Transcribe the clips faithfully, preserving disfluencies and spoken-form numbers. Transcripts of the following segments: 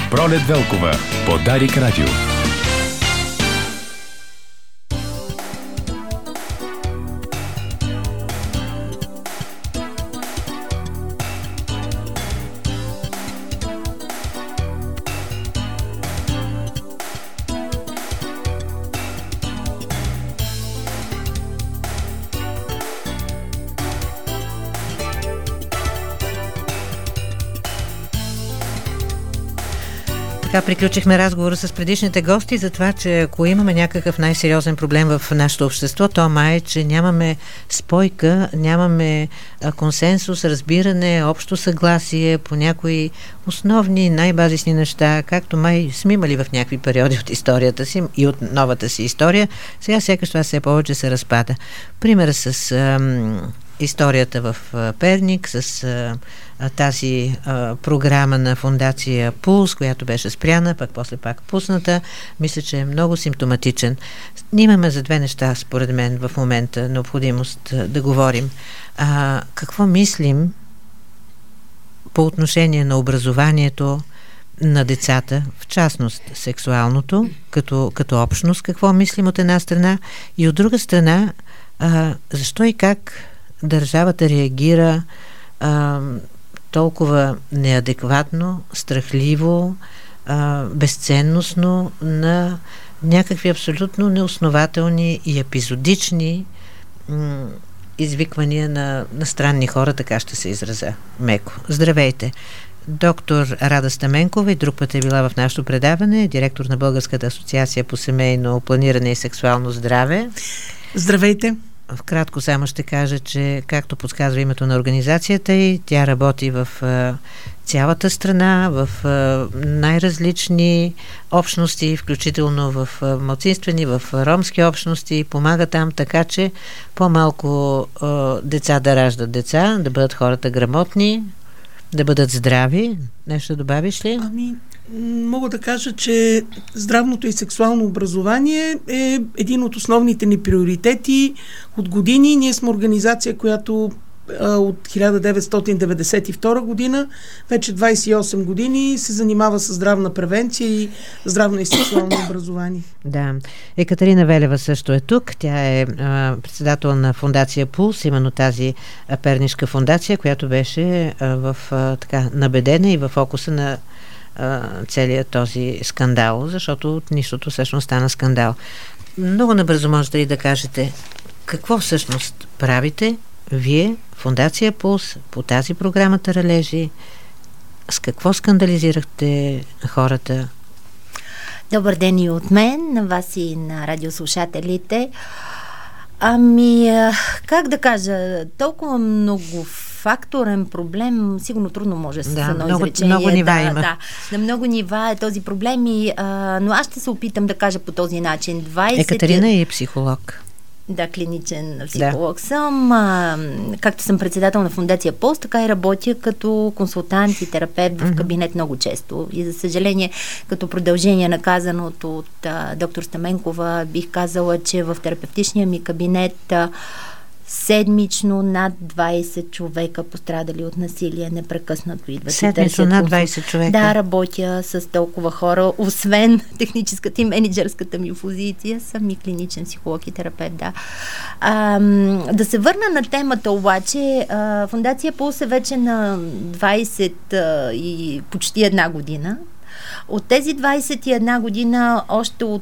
Пролет Велкова по Дарик радио. Така приключихме разговора с предишните гости за това, че ако имаме някакъв най-сериозен проблем в нашето общество, то май е, че нямаме спойка, нямаме а, консенсус, разбиране, общо съгласие по някои основни, най-базисни неща, както май сме имали в някакви периоди от историята си и от новата си история. Сега сякаш това все повече се разпада. Пример с ам, историята в а, Перник, с а, тази а, програма на фондация Пулс, която беше спряна, пък после пак пусната, мисля, че е много симптоматичен. Имаме за две неща, според мен, в момента необходимост а, да говорим. А, какво мислим по отношение на образованието на децата, в частност сексуалното, като, като общност, какво мислим от една страна, и от друга страна, а, защо и как държавата реагира а, толкова неадекватно, страхливо, а, безценностно на някакви абсолютно неоснователни и епизодични м- извиквания на, на странни хора, така ще се изразя меко. Здравейте! Доктор Рада Стаменкова и друг път е била в нашото предаване, директор на Българската асоциация по семейно планиране и сексуално здраве. Здравейте! Вкратко само ще кажа, че както подсказва името на организацията и тя работи в а, цялата страна, в а, най-различни общности, включително в а, малцинствени, в а, ромски общности, помага там, така че по-малко а, деца да раждат деца, да бъдат хората грамотни, да бъдат здрави. Нещо добавиш ли? Ами, мога да кажа, че здравното и сексуално образование е един от основните ни приоритети. От години ние сме организация, която а, от хиляда деветстотин деветдесет и втора година, вече двадесет и осем години се занимава с здравна превенция и здравно и сексуално образование. Да. Екатерина Велева също е тук. Тя е а, председател на фондация Пулс, именно тази а, пернишка фондация, която беше а, в а, така набедена и в фокуса на целият този скандал, защото от нищото всъщност стана скандал. Много набързо можете ли да кажете какво всъщност правите вие, фондация Пулс, по тази програма Таралежи, с какво скандализирахте хората? Добър ден и от мен, на вас и на радиослушателите. Ами, как да кажа, толкова много факторен проблем, сигурно трудно може с да, едно много, изречение. много нива да, има. Да, на много нива е този проблем, и, а, но аз ще се опитам да кажа по този начин. двадесет Екатерина е психолог. Да, клиничен психолог да. съм. А, както съм председател на фондация Пулс, така и работя като консултант и терапевт в кабинет много често. И за съжаление, като продължение на казаното от а, доктор Стаменкова, бих казала, че в терапевтичния ми кабинет а, седмично над двадесет човека пострадали от насилие, непрекъснато идват. Седмично над двадесет човека? Да, работя с толкова хора, освен техническата и менеджерската ми позиция, съм и клиничен психолог и терапевт, да. А, да се върна на темата обаче, а, фондация Пулс е вече на двадесет а, и почти една година. От тези двадесет и една година, още от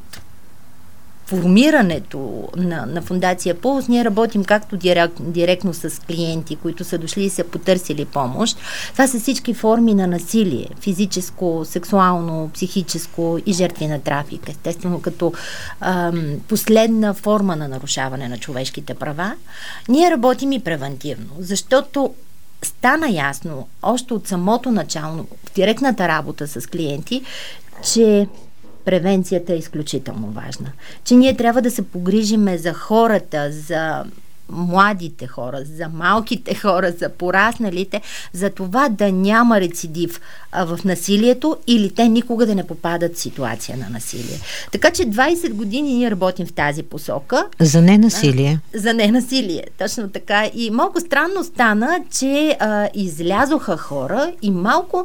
формирането на, на фондация Пулс, ние работим както директ, директно с клиенти, които са дошли и са потърсили помощ. Това са всички форми на насилие. Физическо, сексуално, психическо и жертви на трафик. Естествено, като ам, последна форма на нарушаване на човешките права. Ние работим и превентивно, защото стана ясно още от самото начало, в директната работа с клиенти, че превенцията е изключително важна. Че ние трябва да се погрижиме за хората, за младите хора, за малките хора, за порасналите, за това да няма рецидив а, в насилието или те никога да не попадат в ситуация на насилие. Така че двадесет години ние работим в тази посока. За ненасилие. А, за ненасилие, точно така. И малко странно стана, че а, излязоха хора и малко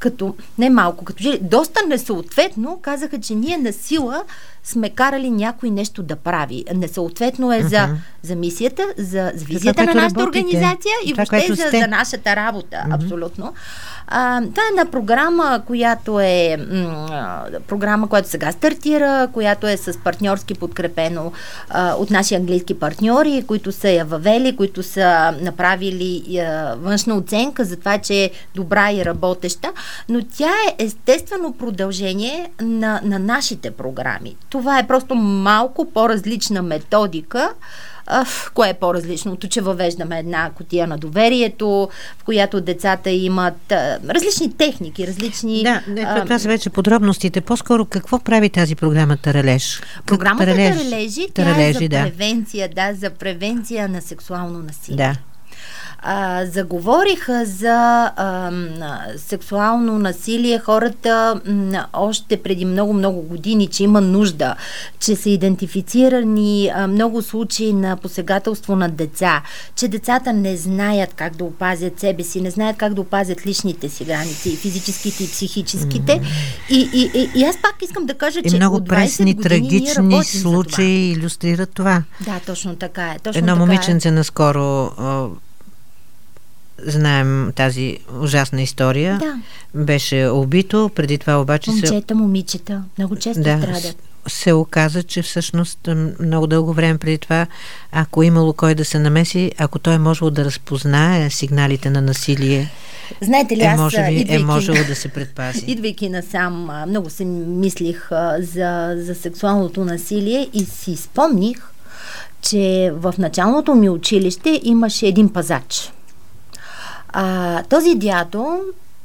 като, не малко, като че доста несъответно казаха, че ние на сила сме карали някой нещо да прави. Несъответно е uh-huh. за, за мисията, за, за визията това, на нашата работите. Организация и това, въобще за, за нашата работа. Uh-huh. Абсолютно. А, това е една програма, която е м- програма, която сега стартира, която е с партньорски подкрепено а, от наши английски партньори, които са я въвели, които са направили а, външна оценка за това, че е добра и работеща, но тя е естествено продължение на, на нашите програми. Това е просто малко по-различна методика. Uh, кое е по-различното? Че въвеждаме една кутия на доверието, в която децата имат uh, различни техники, различни... Да, uh, това са вече подробностите. По-скоро какво прави тази програма Таралеж? Програмата Таралежи, Таралежи тя Таралежи, е за да. превенция, да, за превенция на сексуално насилие. Да. А, заговориха за а, сексуално насилие хората м, още преди много-много години, че има нужда, че са идентифицирани а, много случаи на посегателство на деца, че децата не знаят как да опазят себе си, не знаят как да опазят личните си граници, и физическите и психическите. Mm-hmm. И, и, и, и аз пак искам да кажа, и че много от двайсет години трагични случаи илюстрират това. Да, точно така е. Точно Едно така момиченце е. наскоро... знаем тази ужасна история. Да. Беше убито, преди това обаче... Момчета, се... момичета, много често да, страдат. Се оказа, че всъщност много дълго време преди това, ако имало кой да се намеси, ако той е можел да разпознае сигналите на насилие, знаете ли, е, аз, може би, идвайки, е можело да се предпази. Идвайки насам, много се мислих за, за сексуалното насилие и си спомних, че в началното ми училище имаше един пазач. А, този дядо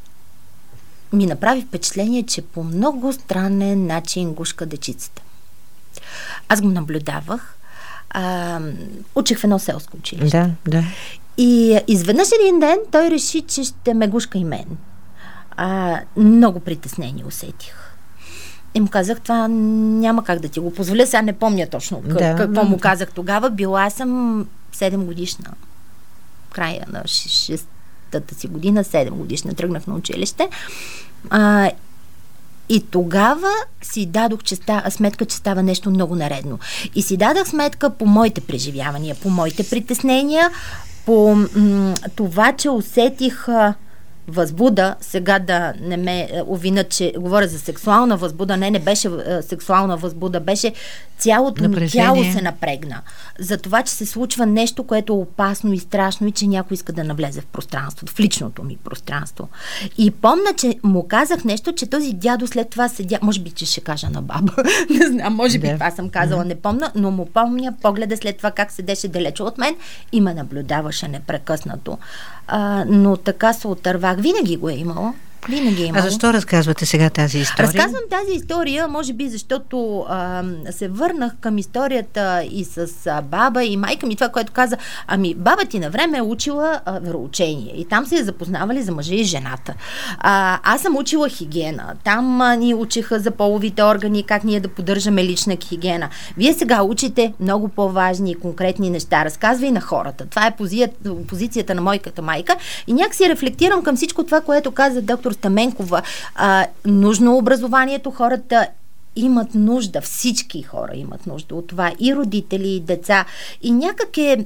ми направи впечатление, че по много странен начин гушка дечицата. Аз го наблюдавах. А, учих в едно селско училище. Да, да. И изведнъж един ден той реши, че ще ме гушка и мен. А, много притеснение усетих. И му казах, това няма как да ти го позволя. Сега не помня точно как, да, какво му казах тогава. Била съм седем годишна. Края на шестата си година, седем годишна, тръгнах на училище. А, и тогава си дадох че ста, сметка, че става нещо много наредно. И си дадах сметка по моите преживявания, по моите притеснения, по м- това, че усетих а, възбуда, сега да не ме обвинят, че говоря за сексуална възбуда, не, не беше а, сексуална възбуда, беше цялото ми тяло се напрегна. За това, че се случва нещо, което е опасно и страшно и че някой иска да навлезе в пространството, в личното ми пространство. И помня, че му казах нещо, че този дядо след това седя, може би, че ще кажа на баба, не знам, може би да. Това съм казала, не помня, но му помня погледа след това как седеше далече от мен и ме наблюдаваше непрекъснато. А, но така се отървах. Винаги го е имало. Винаги е имало. А защо разказвате сега тази история? Разказвам тази история, може би, защото а, се върнах към историята и с а, баба и майка ми, това, което каза, ами баба ти на време е учила а, вероучение и там се е запознавали за мъжа и жената. А, аз съм учила хигиена. Там а, ни учиха за половите органи, как ние да поддържаме лична хигиена. Вие сега учите много по-важни и конкретни неща. Разказвай на хората. Това е позицията, позицията на моята майка и някакси рефлектирам към всичко това, което каза доктор Стаменкова. А, нужно образованието, хората имат нужда, всички хора имат нужда от това, и родители, и деца. И някак е,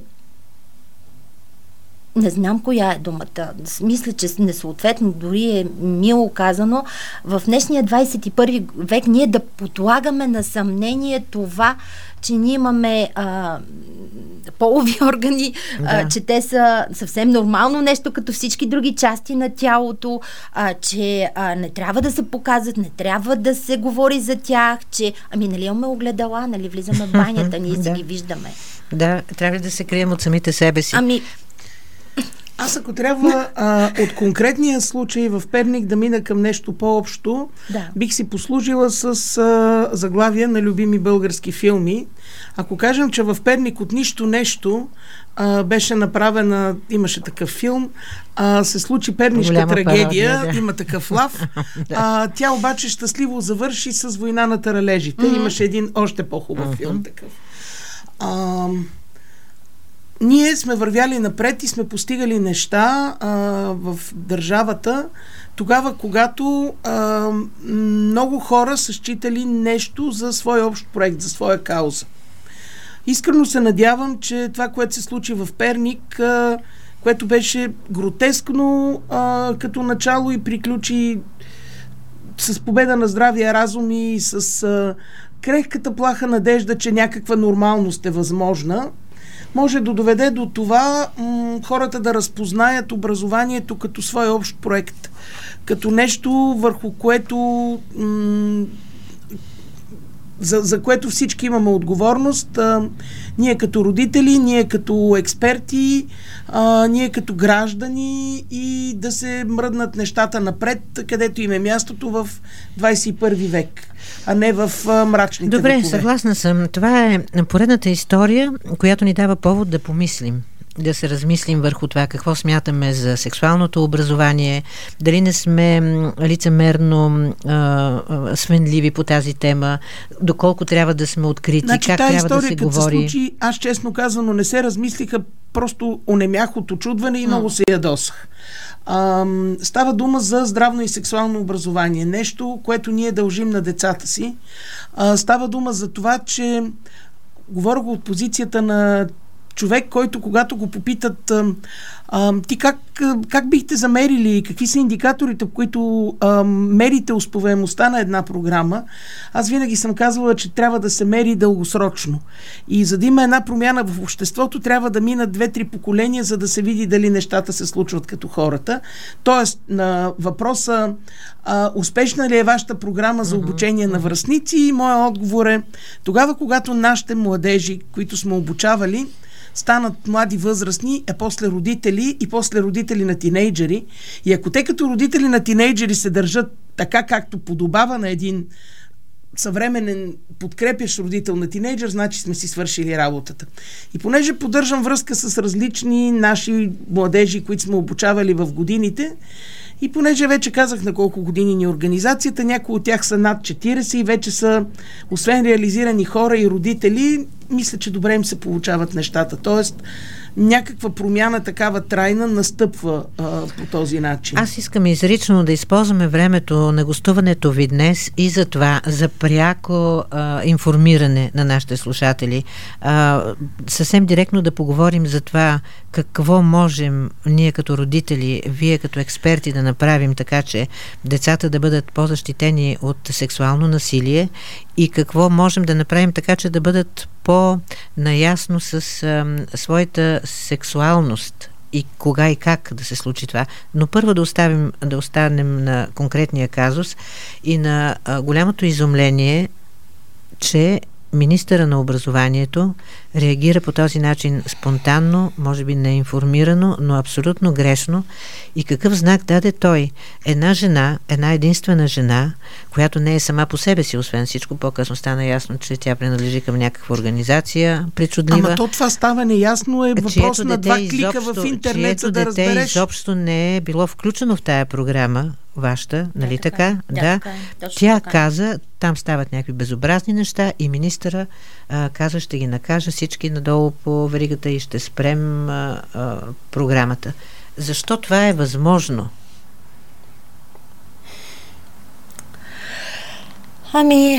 не знам коя е думата, мисля, че несъответно, дори е мило казано, в днешния двадесет и първи век ние да подлагаме на съмнение това, че ние имаме а, полови органи, да. а, че те са съвсем нормално нещо, като всички други части на тялото, а, че а, не трябва да се показват, не трябва да се говори за тях, че ами нали имаме огледала, нали влизаме в банята, ние си да. ги виждаме. Да, трябва да се крием от самите себе си. Ами Аз ако трябва а, от конкретния случай в Перник да мина към нещо по-общо, да. бих си послужила с а, заглавия на любими български филми. Ако кажем, че в Перник от нищо нещо а, беше направена, имаше такъв филм, а, се случи пернишка голяма трагедия, пародия, да. има такъв лав, да. а, тя обаче щастливо завърши с Война на таралежите. Mm-hmm. Имаше един още по-хубав mm-hmm. филм такъв. А, ние сме вървяли напред и сме постигали неща а, в държавата, тогава, когато а, много хора са считали нещо за свой общ проект, за своя кауза. Искрено се надявам, че това, което се случи в Перник, а, което беше гротескно а, като начало и приключи с победа на здравия разум и с а, крехката плаха надежда, че някаква нормалност е възможна, може да доведе до това м- хората да разпознаят образованието като свой общ проект, като нещо, върху което м- за, за което всички имаме отговорност. А, ние като родители, ние като експерти, а, ние като граждани, и да се мръднат нещата напред, където им е мястото в двадесет и първи век, а не в а, мрачните Добре, векове. съгласна съм. Това е поредната история, която ни дава повод да помислим. Да се размислим върху това какво смятаме за сексуалното образование, дали не сме лицемерно а, а, свенливи по тази тема, доколко трябва да сме открити, значи, как трябва да се като говори. Се случи, аз честно казано не се размислиха, просто онемях от очудване и много се ядосах. А, става дума за здравно и сексуално образование. Нещо, което ние дължим на децата си. А, става дума за това, че говоря го от позицията на човек, който когато го попитат а, а, ти как, как бихте замерили, какви са индикаторите, по които а, мерите успеваемостта на една програма, аз винаги съм казвала, че трябва да се мери дългосрочно. И за да има една промяна в обществото, трябва да минат две-три поколения, за да се види дали нещата се случват като хората. Тоест, на въпроса а, успешна ли е вашата програма за обучение на връстници, моят отговор е тогава, когато нашите младежи, които сме обучавали, станат млади възрастни, а после родители и после родители на тинейджери. И ако те като родители на тинейджери се държат така, както подобава на един съвременен подкрепящ родител на тинейджер, значи сме си свършили работата. И понеже поддържам връзка с различни наши младежи, които сме обучавали в годините, и понеже вече казах на колко години ни организацията, някои от тях са над четиридесет и вече са, освен реализирани хора и родители, мисля, че добре им се получават нещата. Тоест, някаква промяна такава трайна настъпва а, по този начин. Аз искам изрично да използваме времето на гостуването ви днес и за това, за пряко а, информиране на нашите слушатели. А, съвсем директно да поговорим за това какво можем ние като родители, вие като експерти да направим така, че децата да бъдат по-защитени от сексуално насилие, и какво можем да направим така, че да бъдат по-наясно с а, своята сексуалност и кога и как да се случи това. Но първо да оставим, да останем на конкретния казус и на а, голямото изумление, че министъра на образованието реагира по този начин спонтанно, може би неинформирано, но абсолютно грешно. И какъв знак даде той? Една жена, една единствена жена, която не е сама по себе си, освен всичко, по-късно стана ясно, че тя принадлежи към някаква организация причудлива. Ама то това става неясно, е въпрос на два клика в интернет, за да разбереш. Чието дете изобщо не е било включено в тая програма, вашата, нали да, така? Да, да. така, Тя така. каза, там стават някакви безобразни неща и министъра а, каза, ще ги накажа всички надолу по веригата и ще спрем а, а, програмата. Защо това е възможно? Ами,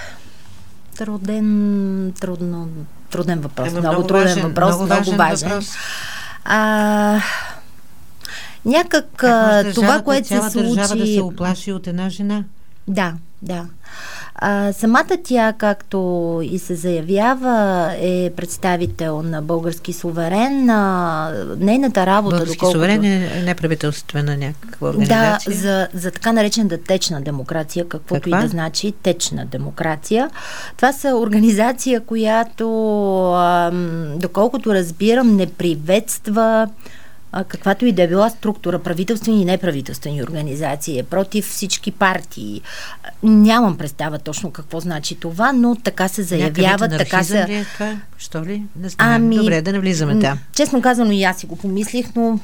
труден, трудно, труден въпрос. Ема, много, много труден важен, въпрос, много много важен важен. въпрос. А, някак Как това, което се цяла случи... държава да се оплаши от една жена? Да, да. А, самата тя, както и се заявява, е представител на Български суверен. А, нейната работа, Български доколкото... суверен е неправителствена някаква организация. Да, за, за така наречената течна демокрация, каквото Каква? и да значи течна демокрация. Това са организация, която, ам, доколкото разбирам, не приветства а, каквато и да е била структура, правителствени и неправителствени организации, е против всички партии. Нямам представа точно какво значи това, но така се заявява, така се... Ли е това? Що ли? Не знам. Ами, Добре, да не влизаме там. Честно казано и аз си го помислих, но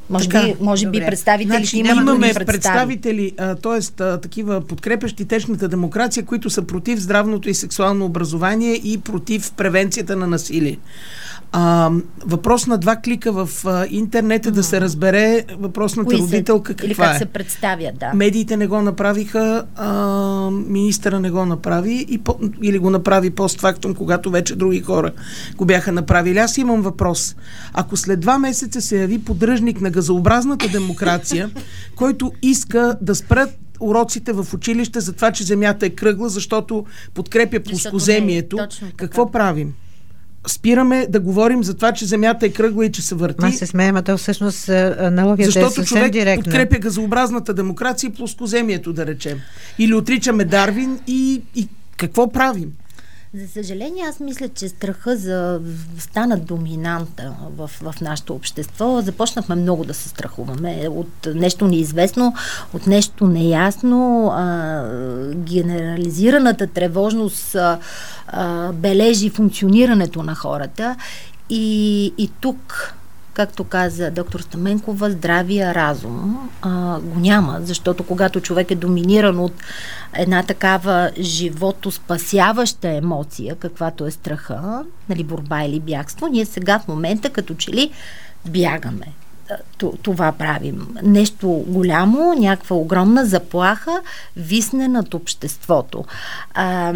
Може така, би, може би представители значи, има имаме представи. представители, т.е. такива подкрепящи течната демокрация, които са против здравното и сексуално образование и против превенцията на насилие. А, въпрос на два клика в а, интернет е да се разбере въпросната Кои родителка се, каква или как е. се представят, да. Медиите не го направиха, а, министъра не го направи и по, или го направи постфактум, когато вече други хора го бяха направили. Аз имам въпрос. Ако след два месеца се яви поддръжник на газообразната демокрация, който иска да спрат уроците в училище за това, че земята е кръгла, защото подкрепя плоскоземието, какво правим? Спираме да говорим за това, че земята е кръгла и че се върти. Ма се смеем, а то всъщност аналогията защото е съвсем човек директна. подкрепя газообразната демокрация и плоскоземието, да речем. Или отричаме Дарвин и, и какво правим? За съжаление, аз мисля, че страха за стана доминанта в, в нашето общество. Започнахме много да се страхуваме от нещо неизвестно, от нещо неясно. А, генерализираната тревожност а, а, бележи функционирането на хората. И, и тук, както каза доктор Стаменкова, здравия разум а, го няма, защото когато човек е доминиран от една такава животоспасяваща емоция, каквато е страха, нали, борба или бягство, ние сега в момента като че ли бягаме. Това правим. Нещо голямо, някаква огромна заплаха висне над обществото. А,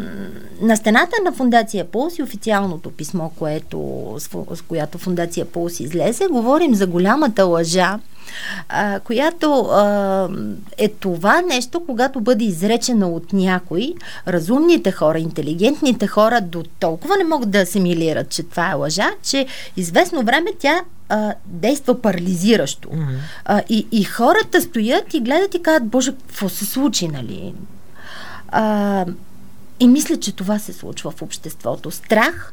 на стената на Фондация Пулс и официалното писмо, което, с която Фондация Пулс излезе, говорим за голямата лъжа, а, която а, е това нещо, когато бъде изречена от някой, разумните хора, интелигентните хора до толкова не могат да асимилират, че това е лъжа, че известно време тя а, действа парализиращо. Mm-hmm. А, и, и хората стоят и гледат и казват, Боже, какво се случи, нали? А, и мисля, че това се случва в обществото. Страх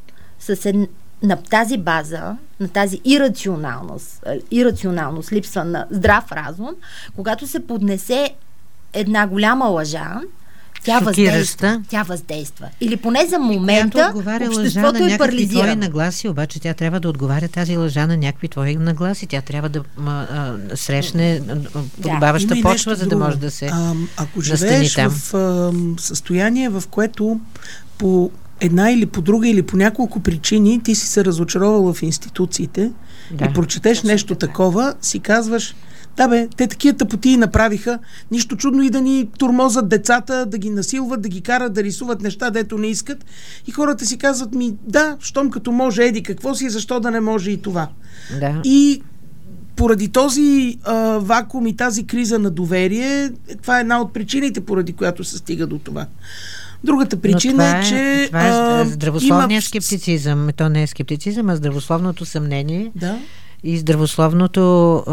с една на тази база, на тази ирационалност, ирационалност, липса на здрав разум, когато се поднесе една голяма лъжа, тя въздейства, тя въздейства. Или поне за момента обществото е парализирано. Твои нагласи, обаче тя трябва да отговаря тази лъжа на някакви твои нагласи. Тя трябва да а, а, срещне подобаваща да, почва, за да може да се а, ако живееш там в а, състояние, в което по една или по друга или по няколко причини ти си се разочаровала в институциите, да, и прочетеш нещо така. Такова, си казваш, да бе, те такива тъпотии направиха, нищо чудно и да ни тормозат децата, да ги насилват, да ги карат да рисуват неща, дето не искат. И хората си казват ми, да, щом като може еди какво си, защо да не може и това. Да. И поради този а, вакуум и тази криза на доверие, това е една от причините, поради която се стига до това. Другата причина е, че това е здравословният има... скептицизъм. То не е скептицизъм, а здравословното съмнение. Да. И здравословното а,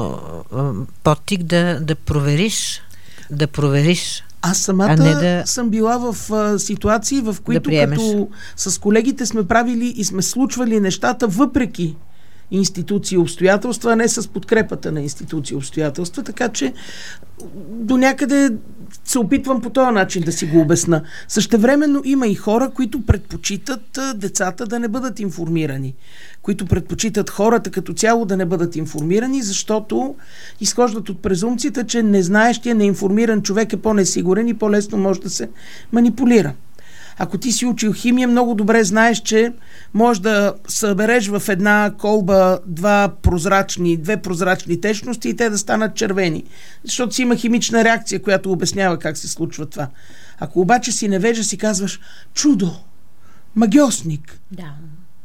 а, подтик да, да провериш, да провериш. Аз самата да... съм била в а, ситуации, в които да като с колегите сме правили и сме случвали нещата въпреки институции и обстоятелства, а не с подкрепата на институции и обстоятелства, така че до някъде се опитвам по този начин да си го обясна. Същевременно има и хора, които предпочитат децата да не бъдат информирани, които предпочитат хората като цяло да не бъдат информирани, защото изхождат от презумцията, че незнаещия, неинформиран човек е по-несигурен и по-лесно може да се манипулира. Ако ти си учил химия, много добре знаеш, че можеш да събереш в една колба два прозрачни, две прозрачни течности и те да станат червени. Защото си има химична реакция, която обяснява как се случва това. Ако обаче си невежа, си казваш чудо, магиосник. Да.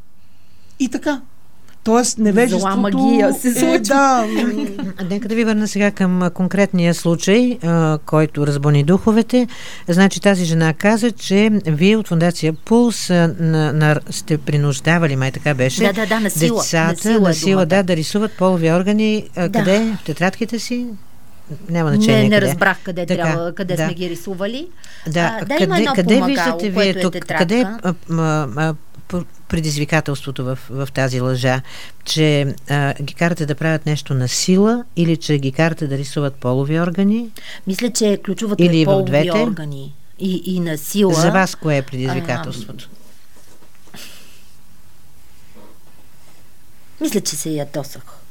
И така. Тоест, невежеството... Зла магия се случва. Е, да. Нека да ви върна сега към конкретния случай, а, който разбуни духовете. Значи тази жена каза, че вие от Фондация Пулс а, на, на, сте принуждавали, май така беше, да, да, да, на сила. децата, на сила, на сила да, да рисуват полови органи. А, да. Къде? В тетрадките си? Няма значение. Не, не къде. разбрах къде, така, трябва, къде да. сме ги рисували. Да, а, да къде, има едно къде помагало, виждате което вие тук? е тетрадка. Къде а, а, а, предизвикателството в, в тази лъжа, че а, ги карате да правят нещо на сила или че ги карате да рисуват полови органи? Мисля, че ключовото или е полови двете? органи и, и на сила. За вас кое е предизвикателството? А, мисля, че се ядосах.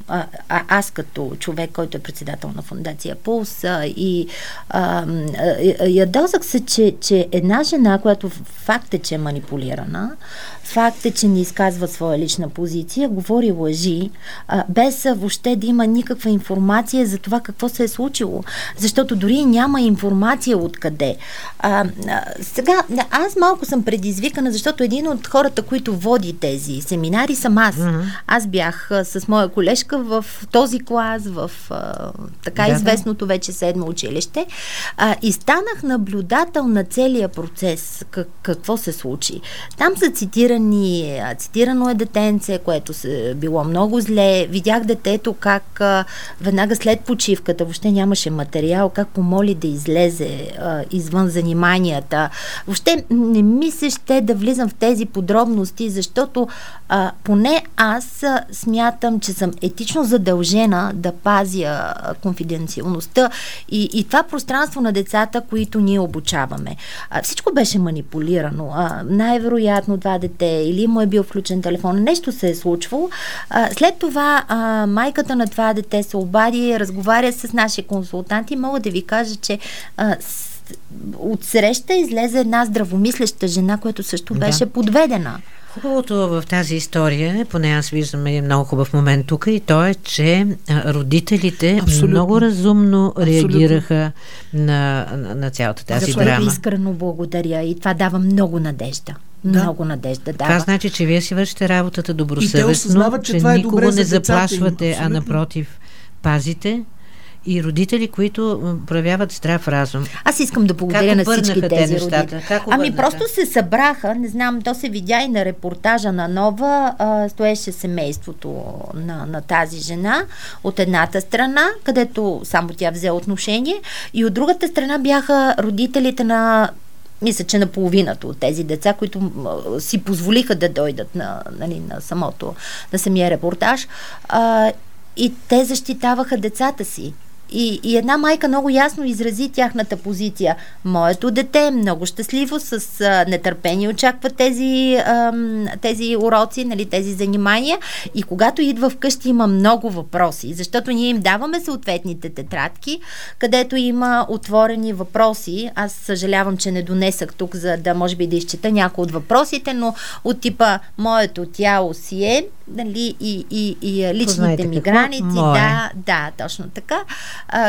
а, а, аз като човек, който е председател на фондация Пулс а, и а, а, ядосах се, че, че една жена, която факт е, че е манипулирана, факт е, че не изказва своя лична позиция, говори лъжи, а, без въобще да има никаква информация за това какво се е случило. Защото дори няма информация откъде. А, а, сега, аз малко съм предизвикана, защото един от хората, които води тези семинари, съм аз. Mm-hmm. Аз бях а, с моя колежка в този клас, в а, така да, известното вече седмо училище, а, и станах наблюдател на целия процес, как, какво се случи. Там са цитирани, цитирано е детенце, което се било много зле. Видях детето как а, веднага след почивката, въобще нямаше материал, как помоли да излезе а, извън заниманията. Въобще не ми се ще да влизам в тези подробности, защото а, поне аз а, смятам, че съм етично задължена да пазя а, конфиденциалността и, и това пространство на децата, които ние обучаваме. А, всичко беше манипулирано. А, най-вероятно това дете или му е бил включен телефон, нещо се е случвало. А, след това а, майката на това дете се обади, разговаря с наши консултанти. Мога да ви кажа, че а, с, от среща излезе една здравомислеща жена, която също беше да. подведена. Хубавото в тази история, поне аз виждам един много хубав момент тук, и то е, че родителите Абсолютно. много разумно Абсолютно. реагираха на, на, на цялата тази Защо драма. Искрено благодаря и това дава много надежда. Да. Много надежда дава. Това значи, че вие си вършите работата добросъвестно, че, че е никого не заплашвате, а напротив пазите. И родители, които проявяват здрав разум. Аз искам да благодаря на всички тези родители. Ами обърнаха? Просто се събраха, не знам, то се видя и на репортажа на Нова, а, стоеше семейството на, на тази жена от едната страна, където само тя взе отношение, и от другата страна бяха родителите на, мисля, че на половината от тези деца, които а, си позволиха да дойдат на, нали, на самото, на самия репортаж, а, и те защитаваха децата си. И, и една майка много ясно изрази тяхната позиция. Моето дете е много щастливо, с а, нетърпение очаква тези, а, тези уроци, нали, тези занимания, и когато идва вкъщи има много въпроси, защото ние им даваме съответните тетрадки, където има отворени въпроси. Аз съжалявам, че не донесах тук, за да може би да изчета някои от въпросите, но от типа моето тяло си е, нали, и, и, и личните Познайте ми граници. Да, да, точно така. А,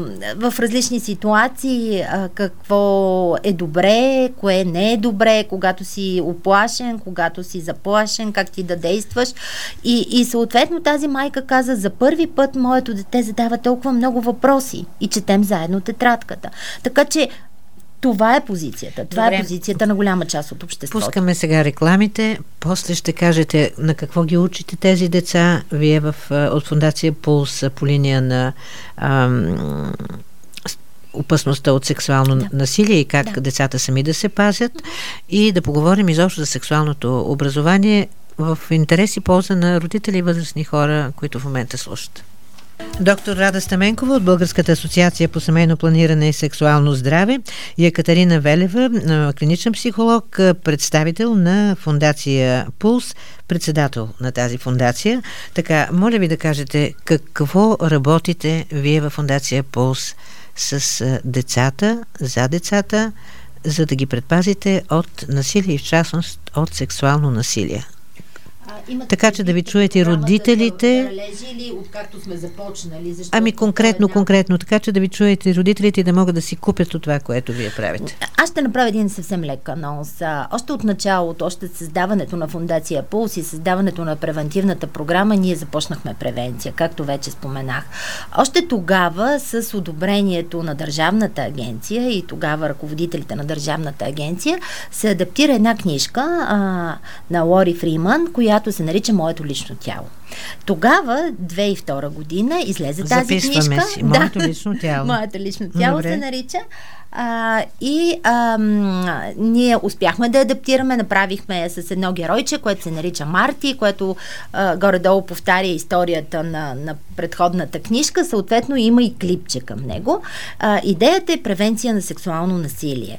в различни ситуации, а, какво е добре, кое не е добре, когато си уплашен, когато си заплашен, как ти да действаш. И, и съответно тази майка каза: за първи път моето дете задава толкова много въпроси и четем заедно тетрадката. Така че това е позицията. Това Добре. е позицията на голяма част от обществото. Пускаме сега рекламите. После ще кажете на какво ги учите тези деца. Вие в, от фондация Пулс по линия на ам, опасността от сексуално да. насилие и как да. децата сами да се пазят. И да поговорим изобщо за сексуалното образование в интерес и полза на родители и възрастни хора, които в момента слушат. Доктор Рада Стаменкова от Българската асоциация по семейно планиране и сексуално здраве и Екатерина Велева, клиничен психолог, представител на фондация Пулс, председател на тази фондация. Така, моля ви да кажете какво работите вие във фондация Пулс с децата, за децата, за да ги предпазите от насилие и в частност от сексуално насилие. Имате така че да ви чуете родителите. Или откакто сме започнали? Ами конкретно, конкретно, така че да ви чуете родителите и да могат да си купят от това, което вие правите. Аз ще направя един съвсем лек анонс. Още от началото, още от създаването на фондация Пулс и създаването на превентивната програма, ние започнахме превенция, както вече споменах. Още тогава, с одобрението на Държавната агенция и тогава ръководителите на Държавната агенция, се адаптира една книжка а, на Лори Фриман, която се нарича Моето лично тяло. Тогава, две хиляди и втора година, излезе тази Записваме книжка. Си. Моето да. лично тяло. Моето лично тяло Добре. се нарича. А, и а, ние успяхме да адаптираме, направихме с едно геройче, което се нарича Марти, което а, горе-долу повтаря историята на, на предходната книжка, съответно има и клипче към него. А, идеята е превенция на сексуално насилие.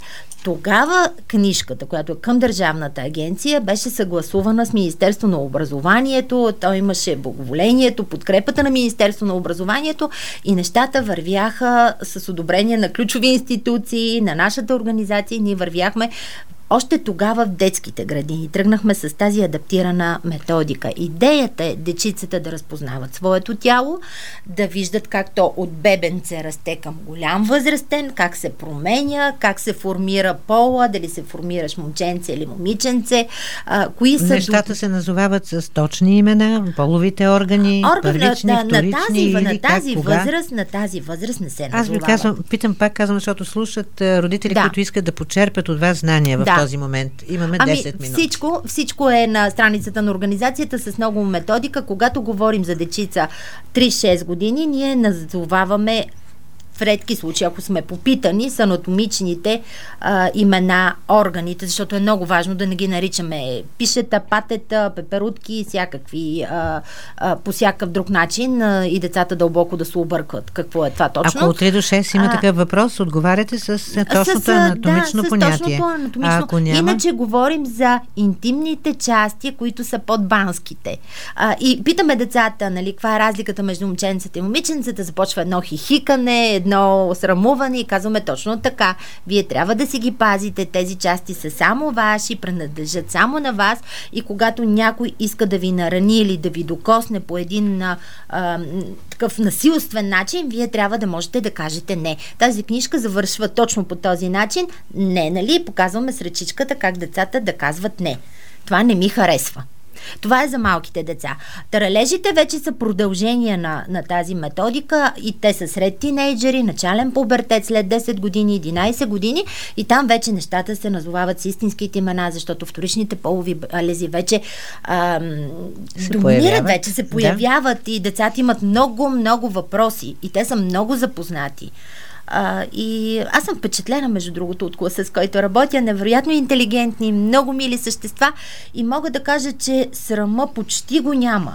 Тогава книжката, която е към Държавната агенция, беше съгласувана с Министерство на образованието, то имаше благоволението, подкрепата на Министерство на образованието и нещата вървяха с одобрение на ключови институции, на нашата организация, ние вървяхме още тогава в детските градини. Тръгнахме с тази адаптирана методика. Идеята е дечицата да разпознават своето тяло, да виждат как то от бебенце расте към голям възрастен, как се променя, как се формира пола, дали се формираш момченце или момиченце. А, кои са Нещата до... се назовават с точни имена, половите органи, Орган, първични, на, вторични на тази, или на тази как, кога? възраст, на тази възраст не се назовава. Аз ви казвам, питам пак, казвам, защото слушат родители, да. които искат да почерпят от вас знания в да. този момент. Имаме ами, десет минути. Всичко, всичко е на страницата на организацията с много методика. Когато говорим за дечица три-шест години, ние назоваваме в редки случаи, ако сме попитани, с анатомичните а, имена, органите, защото е много важно да не ги наричаме пишета, патета, пеперутки, всякакви, а, а, по всякакъв друг начин а, и децата дълбоко да се объркват. Какво е това точно? Ако от три до шест има а, такъв въпрос, отговаряте с точното с, анатомично да, понятие. С точното анатомично. А ако няма? Иначе говорим за интимните части, които са под банските. А, и питаме децата, нали, каква е разликата между момченцата и момиченцата, започва едно хихикане, едно срамуване и казваме точно така. Вие трябва да си ги пазите, тези части са само ваши, принадлежат само на вас и когато някой иска да ви нарани или да ви докосне по един а, а, такъв насилствен начин, вие трябва да можете да кажете не. Тази книжка завършва точно по този начин. Не, нали? Показваме с ръчичката как децата да казват не. Това не ми харесва. Това е за малките деца. Таралежите вече са продължение на, на тази методика и те са сред тинейджери, начален пубертет след десет години, единайсет години и там вече нещата се назовават с истинските имена, защото вторичните полови белези вече ам, доминират, появяват. вече се появяват да. И децата имат много, много въпроси и те са много запознати. Uh, и аз съм впечатлена, между другото, от класа, с който работя, невероятно интелигентни, много мили същества и мога да кажа, че срама почти го няма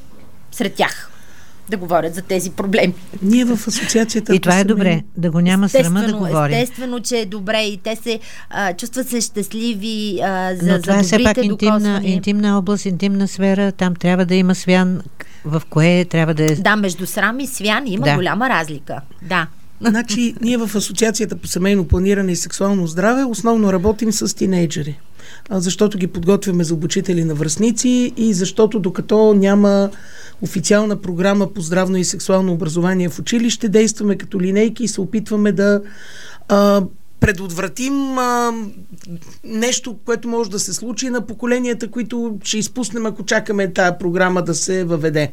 сред тях да говорят за тези проблеми. Ние в асоциацията... И това е добре, да го няма срама да говорим. Естествено, че е добре и те се а, чувстват се щастливи а, за, Но това за е все пак добрите интимна, интимна област, интимна сфера, там трябва да има свян, в кое трябва да е... Да, между срам и свян има да. голяма разлика. Да. Значи, ние в Асоциацията по семейно планиране и сексуално здраве основно работим с тинейджери, защото ги подготвяме за обучители на връстници и защото докато няма официална програма по здравно и сексуално образование в училище, действаме като линейки и се опитваме да а, предотвратим а, нещо, което може да се случи на поколенията, които ще изпуснем, ако чакаме тая програма да се въведе.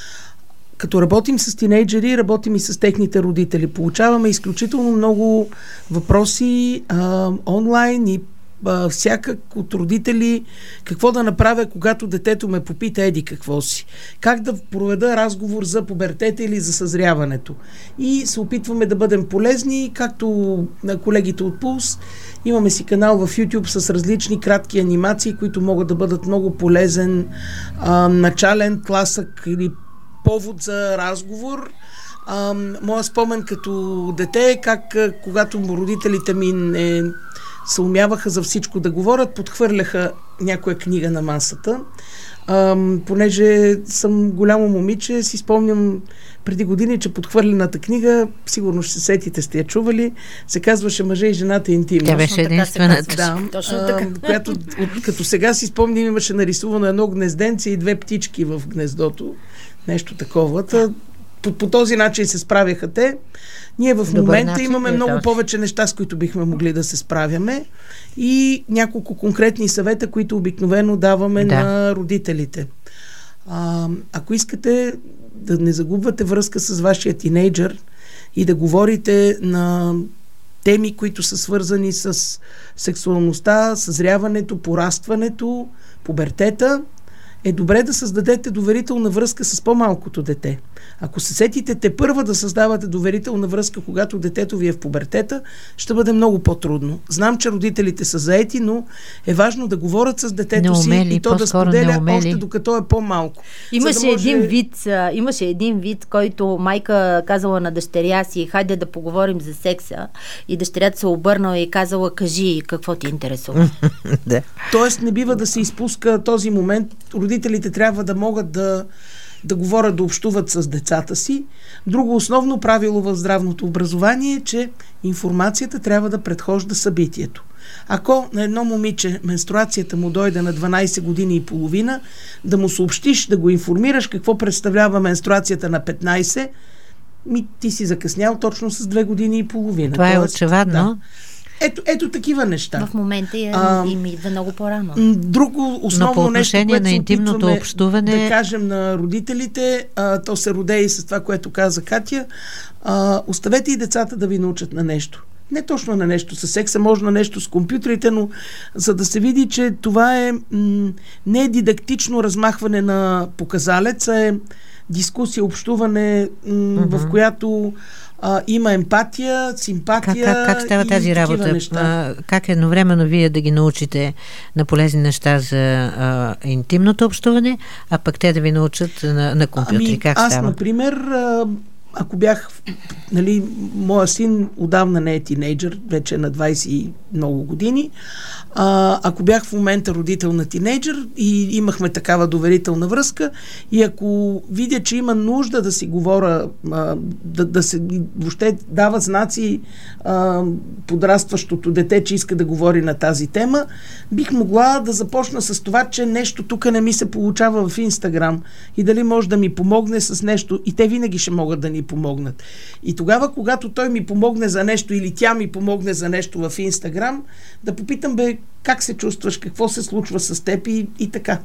Като работим с тинейджери, работим и с техните родители. Получаваме изключително много въпроси а, онлайн и а, всякак от родители какво да направя, когато детето ме попита еди какво си. Как да проведа разговор за пубертета или за съзряването. И се опитваме да бъдем полезни, както на колегите от Пулс. Имаме си канал в YouTube с различни кратки анимации, които могат да бъдат много полезен а, начален тласък или повод за разговор. А, моя спомен като дете е как когато родителите ми не се умяваха за всичко да говорят, подхвърляха някоя книга на масата. А, понеже съм голямо момиче, си спомням преди години, че подхвърлената книга, сигурно ще се сетите, сте я чували, се казваше Мъже и жената интимно. Тя беше единствената. Да, точно така. А, която, от, като сега си спомням, имаше нарисувано едно гнезденце и две птички в гнездото. Нещо такова. Та, по, по този начин се справяха те. Ние в Добър момента начин, имаме много да. повече неща, с които бихме могли да се справяме и няколко конкретни съвета, които обикновено даваме да. на родителите. А, ако искате да не загубвате връзка с вашия тинейджър и да говорите на теми, които са свързани с сексуалността, съзряването, порастването, пубертета, е добре да създадете доверителна връзка с по-малкото дете. Ако се сетите те първа да създавате доверителна връзка, когато детето ви е в пубертета, ще бъде много по-трудно. Знам, че родителите са заети, но е важно да говорят с детето неумели, си и то да споделя неумели. още докато е по-малко. Имаше, да може... един вид, а, имаше един вид, който майка казала на дъщеря си: хайде да поговорим за секса, и дъщерята се обърнала и казала: кажи, какво ти интересува. Да. Тоест не бива да се изпуска този момент. Родителите трябва да могат да, да говорят, да общуват с децата си. Друго основно правило в здравното образование е, че информацията трябва да предхожда събитието. Ако на едно момиче менструацията му дойде на дванайсет години и половина, да му съобщиш, да го информираш какво представлява менструацията на петнайсет, ми ти си закъснял точно с две години и половина. Това Тоест, е очевидно. Да. Ето, ето такива неща. В момента е, А, им идва много по-рано. Друго основно Но по нещо, отношение което на се интимното опитваме общуване... да кажем на родителите, а, то се роде и с това, което каза Катя, а, оставете и децата да ви научат на нещо. Не точно на нещо с секса, може на нещо с компютрите, но за да се види, че това е м- не е дидактично размахване на показалец, а е дискусия, общуване, м- mm-hmm. в която а, има емпатия, симпатия. Как, как, как става и тази работа? А, как едновременно вие да ги научите на полезни неща за а, интимното общуване, а пък те да ви научат на, на компютри? Ами, как аз, става? например, а, ако бях, нали, моя син отдавна не е тинейджър, вече е на двайсет и много години, а, ако бях в момента родител на тинейджър и имахме такава доверителна връзка, и ако видя, че има нужда да си говоря, а, да, да се въобще дава знаци а, подрастващото дете, че иска да говори на тази тема, бих могла да започна с това, че нещо тук не ми се получава в Инстаграм и дали може да ми помогне с нещо, и те винаги ще могат да ни помогнат. И тогава, когато той ми помогне за нещо или тя ми помогне за нещо в Инстаграм, да попитам: бе, как се чувстваш, какво се случва с теб и, и така.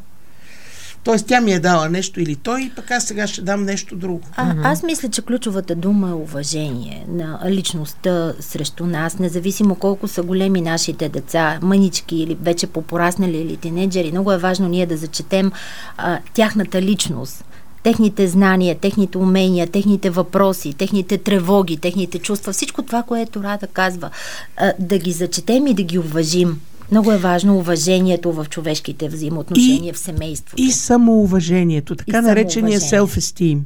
Тоест тя ми е дала нещо или той, и пък аз сега ще дам нещо друго. А, аз мисля, че ключовата дума е уважение на личността срещу нас, независимо колко са големи нашите деца, мънички или вече попораснали или тинейджери. Много е важно ние да зачетем а, тяхната личност, техните знания, техните умения, техните въпроси, техните тревоги, техните чувства, всичко това, което Рада казва, а, да ги зачетем и да ги уважим. Много е важно уважението в човешките взаимоотношения, и, в семейството. И самоуважението, така наречения self-esteem.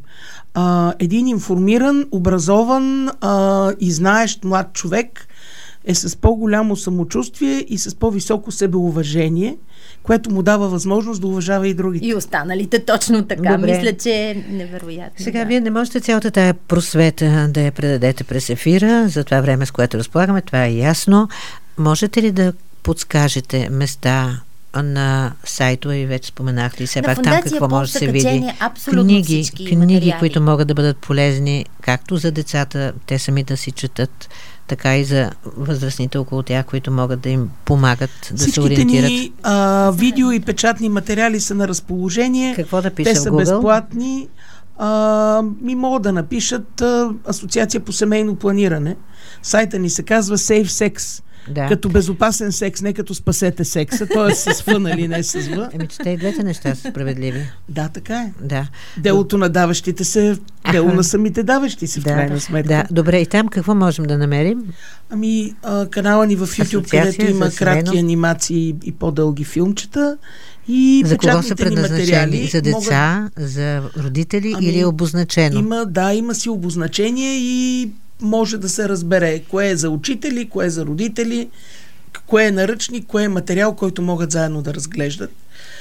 А, един информиран, образован а, и знаещ млад човек е с по-голямо самочувствие и с по-високо себеуважение, което му дава възможност да уважава и другите. И останалите точно така. Добре. Мисля, че е невероятно. Сега, да. вие не можете цялата тая просвета да я предадете през ефира за това време, с което разполагаме, това е ясно. Можете ли да подскажете места на сайтове, и вече споменахте и все пак там какво може да се види? Книги, книги, които могат да бъдат полезни както за децата, те сами да си четат, така и за възрастните около тях, които могат да им помагат да Всичките се ориентират. Ни а, видео и печатни материали са на разположение. Какво да пиша Те са в Google? безплатни. А, ми могат да напишат а, Асоциация по семейно планиране. Сайта ни се казва Safe Sex. Да. Като безопасен секс, не като спасете секса, т.е. с Ф, нали, не с В. Еми, че те и двете неща са справедливи. Да, така е. Да. Делото на даващите се, дело на самите даващи се, в Да, крайна сметка. Да, добре, и там какво можем да намерим? Ами, а, канала ни в YouTube, Асоциация където има за кратки семейно... анимации и по-дълги филмчета. И за кого са печатните ни предназначени? материали За деца, могат... за родители, ами, или е обозначено? Има, да, има си обозначение и може да се разбере кое е за учители, кое е за родители, кое е наръчник, кое е материал, който могат заедно да разглеждат.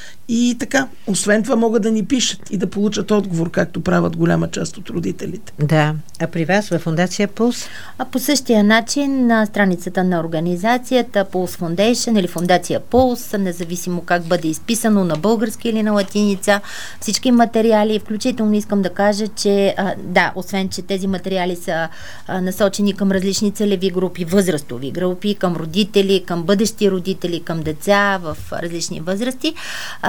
И така, освен това могат да ни пишат и да получат отговор, както правят голяма част от родителите. Да. А при вас във Фондация Пулс? А по същия начин на страницата на организацията Pulse Foundation или Фондация Pulse, независимо как бъде изписано на български или на латиница, всички материали, включително искам да кажа, че а, да, освен, че тези материали са а, насочени към различни целеви групи, възрастови групи, към родители, към бъдещи родители, към деца в различни възрасти, а,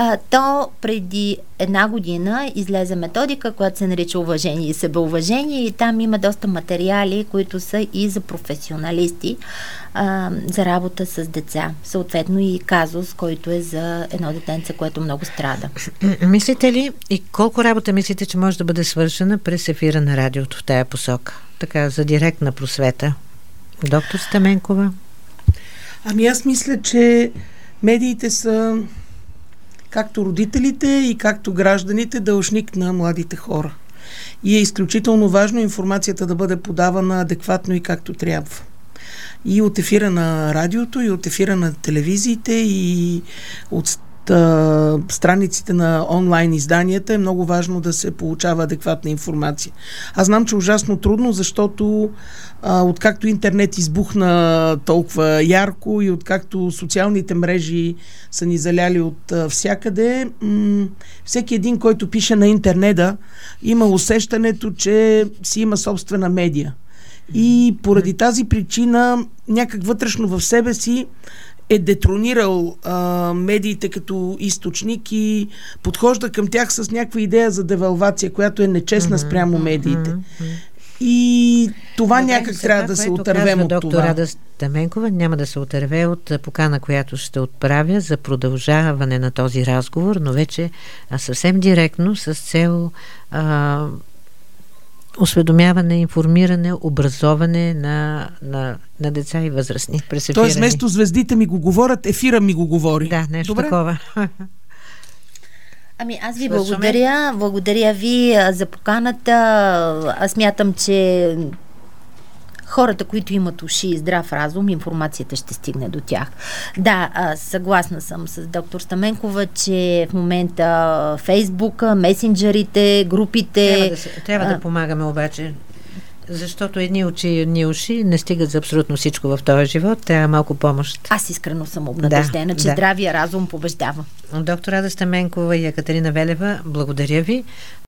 а, то преди една година излезе методика, която се нарича уважение и себеуважение, и там има доста материали, които са и за професионалисти а, за работа с деца. Съответно и казус, който е за едно детенце, което много страда. Мислите ли и колко работа мислите, че може да бъде свършена през ефира на радиото в тая посока? Така, за директна просвета. Доктор Стаменкова? Ами аз мисля, че медиите са както родителите и както гражданите дължник на младите хора. И е изключително важно информацията да бъде подавана адекватно и както трябва. И от ефира на радиото, и от ефира на телевизиите, и от страниците на онлайн изданията е много важно да се получава адекватна информация. Аз знам, че е ужасно трудно, защото а, откакто интернет избухна толкова ярко и откакто социалните мрежи са ни заляли от а, всякъде, м- всеки един, който пише на интернета, има усещането, че си има собствена медия. И поради тази причина някак вътрешно в себе си е детронирал а, медиите като източник и подхожда към тях с някаква идея за девалвация, която е нечестна mm-hmm, спрямо медиите. Mm-hmm. И това Добре, някак трябва да се отървем от доктор това. Рада Стаменкова няма да се отърве от покана, която ще отправя за продължаване на този разговор, но вече а, съвсем директно с цел а, осведомяване, информиране, образоване на, на, на деца и възрастни. Тоест, вместо звездите ми го говорят, ефира ми го говори. Да, нещо Добре? такова. Ами аз ви Свършваме. благодаря. Благодаря ви а, за поканата. Аз смятам, че хората, които имат уши и здрав разум, информацията ще стигне до тях. Да, а, съгласна съм с доктор Стаменкова, че в момента Фейсбука, месенджерите, групите... Трябва да, се, трябва а... да помагаме обаче, защото едни очи и едни уши не стигат за абсолютно всичко в този живот. Трябва малко помощ. Аз искрено съм обнадеждена, да, че да. здравия разум побеждава. Доктор Рада Стаменкова и Екатерина Велева, благодаря ви.